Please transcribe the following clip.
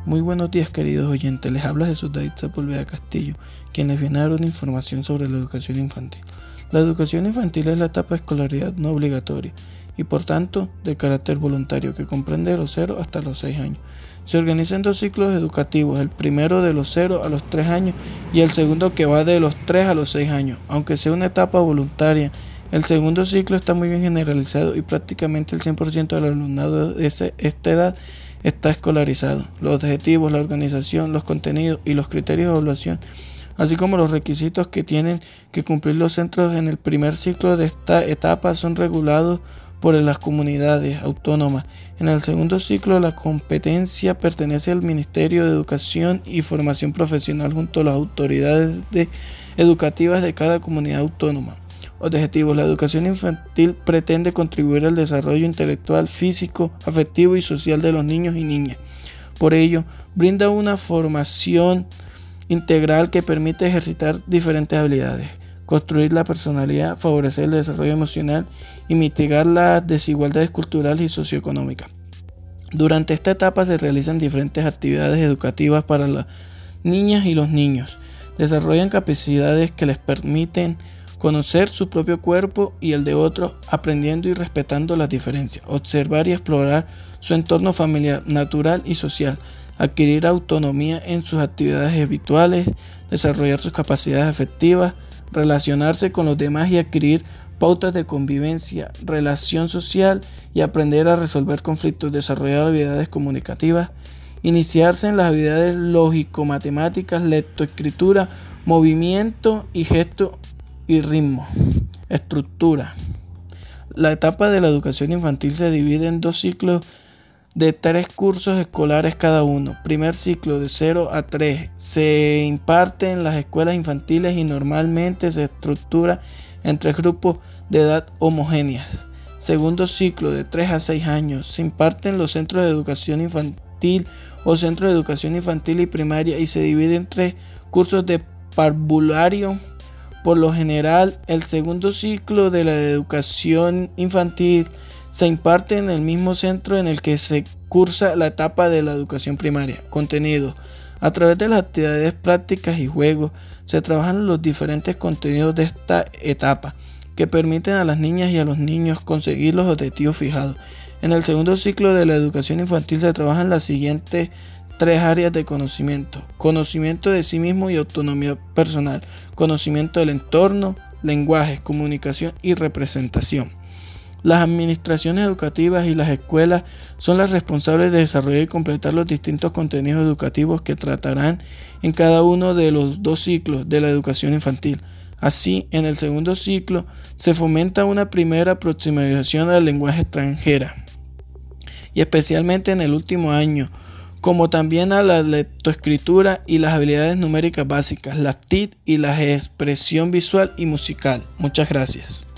Muy buenos días, queridos oyentes. Les habla Jesús David Sepúlveda Castillo, quien les viene a dar una información sobre la educación infantil. La educación infantil es la etapa de escolaridad no obligatoria y por tanto de carácter voluntario que comprende de los 0 hasta los 6 años. Se organiza en 2 ciclos educativos, el primero de los 0 a los 3 años y el segundo que va de los 3 a los 6 años. Aunque sea una etapa voluntaria, el segundo ciclo está muy bien generalizado y prácticamente el 100% del alumnado de esta edad está escolarizado. Los objetivos, la organización, los contenidos y los criterios de evaluación, así como los requisitos que tienen que cumplir los centros en el primer ciclo de esta etapa son regulados por las comunidades autónomas. En el segundo ciclo, la competencia pertenece al Ministerio de Educación y Formación Profesional junto a las autoridades educativas de cada comunidad autónoma. Objetivos: la educación infantil pretende contribuir al desarrollo intelectual, físico, afectivo y social de los niños y niñas. Por ello, brinda una formación integral que permite ejercitar diferentes habilidades, construir la personalidad, favorecer el desarrollo emocional y mitigar las desigualdades culturales y socioeconómicas. Durante esta etapa se realizan diferentes actividades educativas para las niñas y los niños. Desarrollan capacidades que les permiten conocer su propio cuerpo y el de otros, aprendiendo y respetando las diferencias, observar y explorar su entorno familiar, natural y social, adquirir autonomía en sus actividades habituales, desarrollar sus capacidades afectivas, relacionarse con los demás y adquirir pautas de convivencia, relación social y aprender a resolver conflictos, desarrollar habilidades comunicativas, iniciarse en las habilidades lógico-matemáticas, lectoescritura, movimiento y gesto y ritmo. Estructura. La etapa de la educación infantil se divide en 2 ciclos de 3 cursos escolares cada uno. Primer ciclo de 0 a 3 se imparte en las escuelas infantiles y normalmente se estructura en 3 grupos de edad homogéneas. Segundo ciclo de 3 a 6 años se imparte en los centros de educación infantil o centros de educación infantil y primaria y se divide en 3 cursos de parvulario. Por lo general, el segundo ciclo de la educación infantil se imparte en el mismo centro en el que se cursa la etapa de la educación primaria. Contenido: a través de las actividades prácticas y juegos se trabajan los diferentes contenidos de esta etapa que permiten a las niñas y a los niños conseguir los objetivos fijados. En el segundo ciclo de la educación infantil se trabajan las siguientes 3 áreas de conocimiento: conocimiento de sí mismo y autonomía personal, conocimiento del entorno, lenguaje, comunicación y representación. Las administraciones educativas y las escuelas son las responsables de desarrollar y completar los distintos contenidos educativos que tratarán en cada uno de los 2 ciclos de la educación infantil. Así, en el segundo ciclo se fomenta una primera aproximación al lenguaje extranjera y especialmente en el último año, como también a la lectoescritura y las habilidades numéricas básicas, las TIC y la expresión visual y musical. Muchas gracias.